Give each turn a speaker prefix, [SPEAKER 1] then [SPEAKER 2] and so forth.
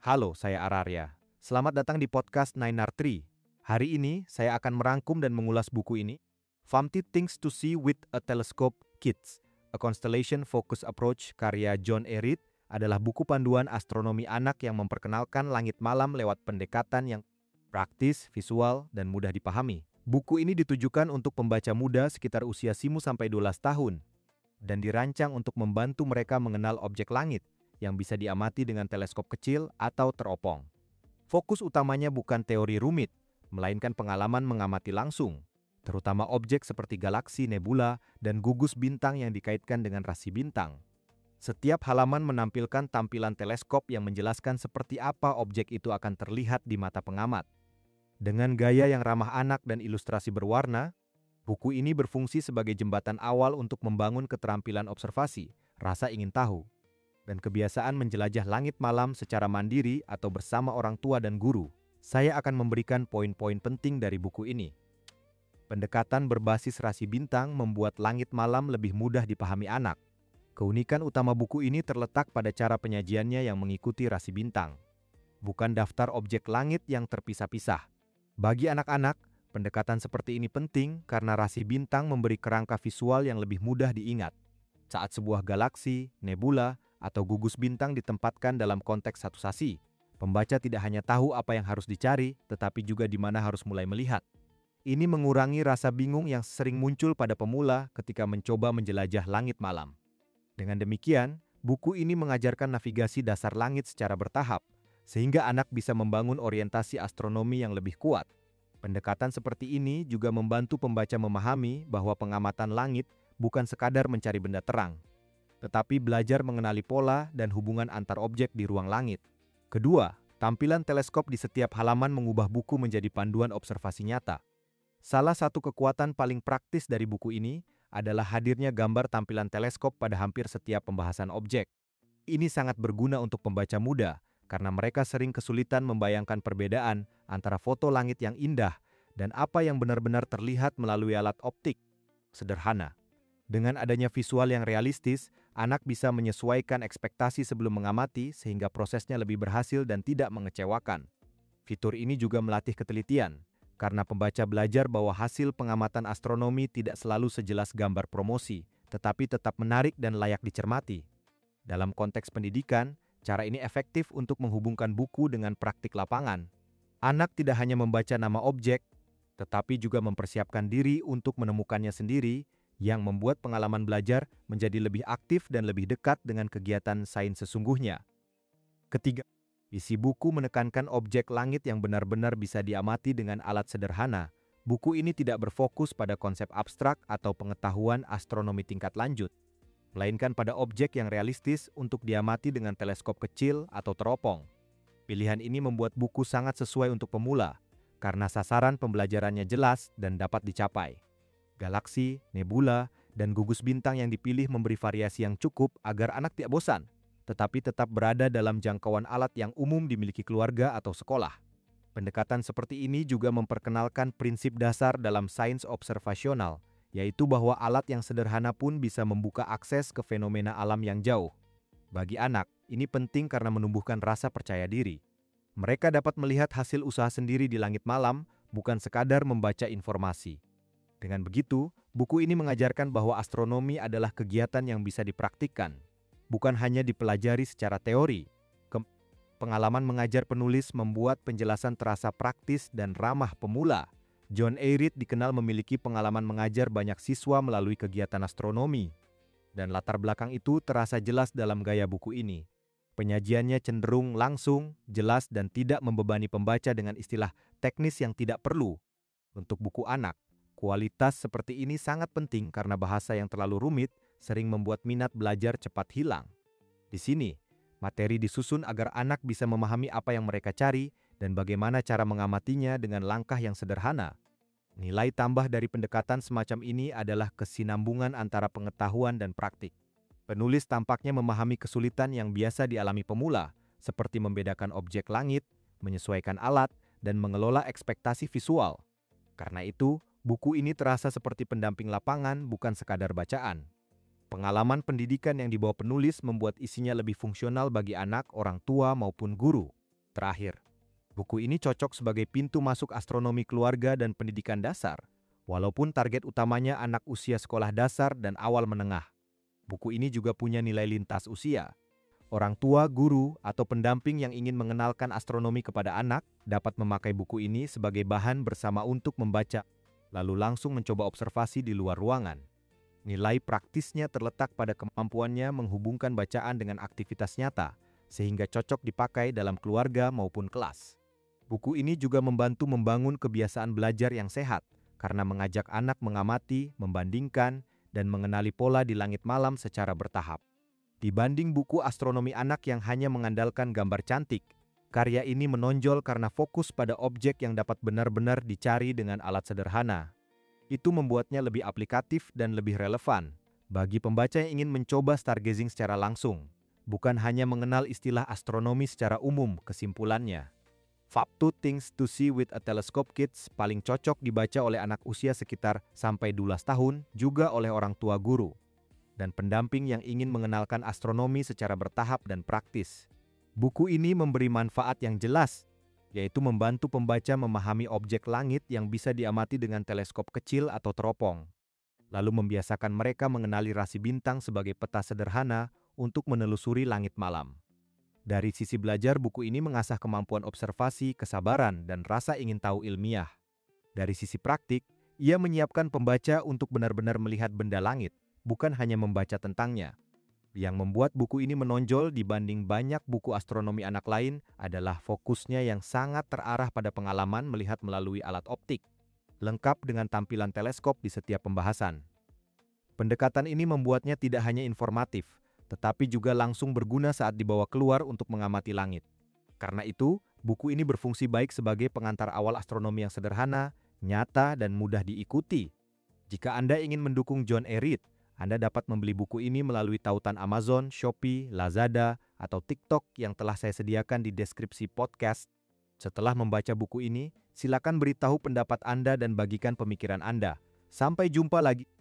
[SPEAKER 1] Halo, saya Ararya. Selamat datang di podcast Nainar Tree. Hari ini, saya akan merangkum dan mengulas buku ini, 50 Things to See with a Telescope Kids, A Constellation Focus Approach karya John E. Reid adalah buku panduan astronomi anak yang memperkenalkan langit malam lewat pendekatan yang praktis, visual, dan mudah dipahami. Buku ini ditujukan untuk pembaca muda sekitar usia 5 sampai 12 tahun dan dirancang untuk membantu mereka mengenal objek langit yang bisa diamati dengan teleskop kecil atau teropong. Fokus utamanya bukan teori rumit, melainkan pengalaman mengamati langsung, terutama objek seperti galaksi, nebula, dan gugus bintang yang dikaitkan dengan rasi bintang. Setiap halaman menampilkan tampilan teleskop yang menjelaskan seperti apa objek itu akan terlihat di mata pengamat. Dengan gaya yang ramah anak dan ilustrasi berwarna, buku ini berfungsi sebagai jembatan awal untuk membangun keterampilan observasi, rasa ingin tahu, dan kebiasaan menjelajah langit malam secara mandiri atau bersama orang tua dan guru. Saya akan memberikan poin-poin penting dari buku ini. Pendekatan berbasis rasi bintang membuat langit malam lebih mudah dipahami anak. Keunikan utama buku ini terletak pada cara penyajiannya yang mengikuti rasi bintang, bukan daftar objek langit yang terpisah-pisah. Bagi anak-anak, pendekatan seperti ini penting karena rasi bintang memberi kerangka visual yang lebih mudah diingat. Saat sebuah galaksi, nebula, atau gugus bintang ditempatkan dalam konteks satu sasi, pembaca tidak hanya tahu apa yang harus dicari, tetapi juga di mana harus mulai melihat. Ini mengurangi rasa bingung yang sering muncul pada pemula ketika mencoba menjelajah langit malam. Dengan demikian, buku ini mengajarkan navigasi dasar langit secara bertahap, sehingga anak bisa membangun orientasi astronomi yang lebih kuat. Pendekatan seperti ini juga membantu pembaca memahami bahwa pengamatan langit bukan sekadar mencari benda terang, tetapi belajar mengenali pola dan hubungan antar objek di ruang langit. Kedua, tampilan teleskop di setiap halaman mengubah buku menjadi panduan observasi nyata. Salah satu kekuatan paling praktis dari buku ini adalah hadirnya gambar tampilan teleskop pada hampir setiap pembahasan objek. Ini sangat berguna untuk pembaca muda, karena mereka sering kesulitan membayangkan perbedaan antara foto langit yang indah dan apa yang benar-benar terlihat melalui alat optik sederhana. Dengan adanya visual yang realistis, anak bisa menyesuaikan ekspektasi sebelum mengamati sehingga prosesnya lebih berhasil dan tidak mengecewakan. Fitur ini juga melatih ketelitian, karena pembaca belajar bahwa hasil pengamatan astronomi tidak selalu sejelas gambar promosi, tetapi tetap menarik dan layak dicermati. Dalam konteks pendidikan, cara ini efektif untuk menghubungkan buku dengan praktik lapangan. Anak tidak hanya membaca nama objek, tetapi juga mempersiapkan diri untuk menemukannya sendiri, yang membuat pengalaman belajar menjadi lebih aktif dan lebih dekat dengan kegiatan sains sesungguhnya. Ketiga, isi buku menekankan objek langit yang benar-benar bisa diamati dengan alat sederhana. Buku ini tidak berfokus pada konsep abstrak atau pengetahuan astronomi tingkat lanjut, melainkan pada objek yang realistis untuk diamati dengan teleskop kecil atau teropong. Pilihan ini membuat buku sangat sesuai untuk pemula, karena sasaran pembelajarannya jelas dan dapat dicapai. Galaksi, nebula, dan gugus bintang yang dipilih memberi variasi yang cukup agar anak tidak bosan, tetapi tetap berada dalam jangkauan alat yang umum dimiliki keluarga atau sekolah. Pendekatan seperti ini juga memperkenalkan prinsip dasar dalam sains observasional, yaitu bahwa alat yang sederhana pun bisa membuka akses ke fenomena alam yang jauh. Bagi anak, ini penting karena menumbuhkan rasa percaya diri. Mereka dapat melihat hasil usaha sendiri di langit malam, bukan sekadar membaca informasi. Dengan begitu, buku ini mengajarkan bahwa astronomi adalah kegiatan yang bisa dipraktikkan, bukan hanya dipelajari secara teori. Pengalaman mengajar penulis membuat penjelasan terasa praktis dan ramah pemula. John E. Reid dikenal memiliki pengalaman mengajar banyak siswa melalui kegiatan astronomi, dan latar belakang itu terasa jelas dalam gaya buku ini. Penyajiannya cenderung langsung, jelas, dan tidak membebani pembaca dengan istilah teknis yang tidak perlu. Untuk buku anak, kualitas seperti ini sangat penting karena bahasa yang terlalu rumit sering membuat minat belajar cepat hilang. Di sini, materi disusun agar anak bisa memahami apa yang mereka cari dan bagaimana cara mengamatinya dengan langkah yang sederhana. Nilai tambah dari pendekatan semacam ini adalah kesinambungan antara pengetahuan dan praktik. Penulis tampaknya memahami kesulitan yang biasa dialami pemula, seperti membedakan objek langit, menyesuaikan alat, dan mengelola ekspektasi visual. Karena itu, buku ini terasa seperti pendamping lapangan, bukan sekadar bacaan. Pengalaman pendidikan yang dibawa penulis membuat isinya lebih fungsional bagi anak, orang tua, maupun guru. Terakhir, buku ini cocok sebagai pintu masuk astronomi keluarga dan pendidikan dasar, walaupun target utamanya anak usia sekolah dasar dan awal menengah. Buku ini juga punya nilai lintas usia. Orang tua, guru, atau pendamping yang ingin mengenalkan astronomi kepada anak dapat memakai buku ini sebagai bahan bersama untuk membaca, lalu langsung mencoba observasi di luar ruangan. Nilai praktisnya terletak pada kemampuannya menghubungkan bacaan dengan aktivitas nyata, sehingga cocok dipakai dalam keluarga maupun kelas. Buku ini juga membantu membangun kebiasaan belajar yang sehat, karena mengajak anak mengamati, membandingkan, dan mengenali pola di langit malam secara bertahap. Dibanding buku astronomi anak yang hanya mengandalkan gambar cantik, karya ini menonjol karena fokus pada objek yang dapat benar-benar dicari dengan alat sederhana. Itu membuatnya lebih aplikatif dan lebih relevan bagi pembaca yang ingin mencoba stargazing secara langsung, bukan hanya mengenal istilah astronomi secara umum. Kesimpulannya, Fab 2 Things to See with a Telescope Kids paling cocok dibaca oleh anak usia sekitar sampai 12 tahun, juga oleh orang tua guru dan pendamping yang ingin mengenalkan astronomi secara bertahap dan praktis. Buku ini memberi manfaat yang jelas, yaitu membantu pembaca memahami objek langit yang bisa diamati dengan teleskop kecil atau teropong, lalu membiasakan mereka mengenali rasi bintang sebagai peta sederhana untuk menelusuri langit malam. Dari sisi belajar, buku ini mengasah kemampuan observasi, kesabaran, dan rasa ingin tahu ilmiah. Dari sisi praktik, ia menyiapkan pembaca untuk benar-benar melihat benda langit, bukan hanya membaca tentangnya. Yang membuat buku ini menonjol dibanding banyak buku astronomi anak lain adalah fokusnya yang sangat terarah pada pengalaman melihat melalui alat optik, lengkap dengan tampilan teleskop di setiap pembahasan. Pendekatan ini membuatnya tidak hanya informatif, tetapi juga langsung berguna saat dibawa keluar untuk mengamati langit. Karena itu, buku ini berfungsi baik sebagai pengantar awal astronomi yang sederhana, nyata, dan mudah diikuti. Jika Anda ingin mendukung John E. Reed, Anda dapat membeli buku ini melalui tautan Amazon, Shopee, Lazada, atau TikTok yang telah saya sediakan di deskripsi podcast. Setelah membaca buku ini, silakan beritahu pendapat Anda dan bagikan pemikiran Anda. Sampai jumpa lagi.